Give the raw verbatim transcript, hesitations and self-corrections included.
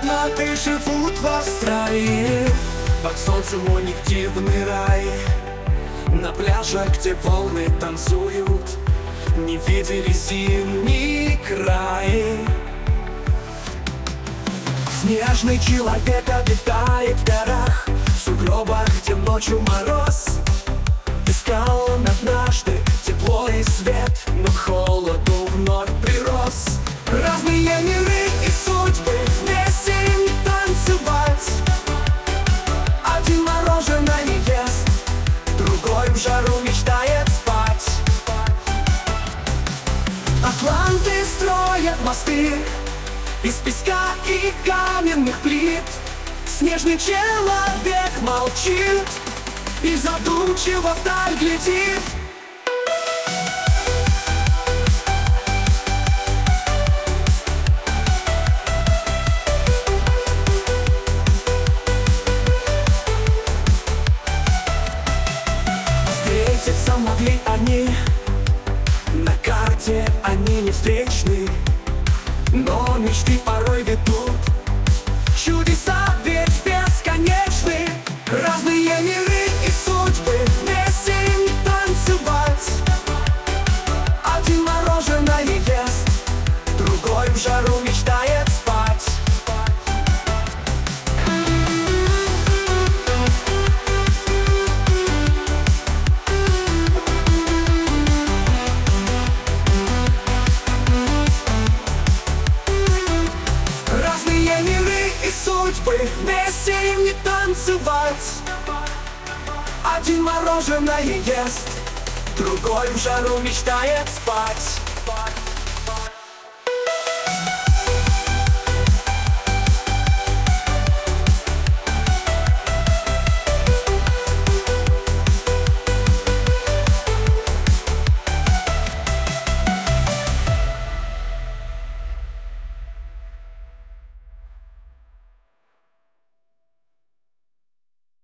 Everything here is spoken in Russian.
фанаты живут в Австралии. Под солнцем у них дивный рай. На пляжах, где волны танцуют, не видели зимний край. Снежный человек обитает в горах, в сугробах, где ночью мороз. Искал он однажды тепло и свет, но к холоду вновь прирос. Разные миры и судьбы вместе им танцевать. Один мороженое не ест, другой в жару мечтает спать. Атланты строят мосты из песка и каменных плит. Снежный человек молчит и задумчиво вдаль глядит. Встретиться могли они, на карте они не встречны, но мечты порой ведут, чудеса ведь бесконечны. Разные миры и судьбы вместе им танцевать. Один мороженое ест, другой в жару мечтает спать. Разные миры и судьбы вместе им не танцевать. Один мороженое ест, другой в жару мечтает спать.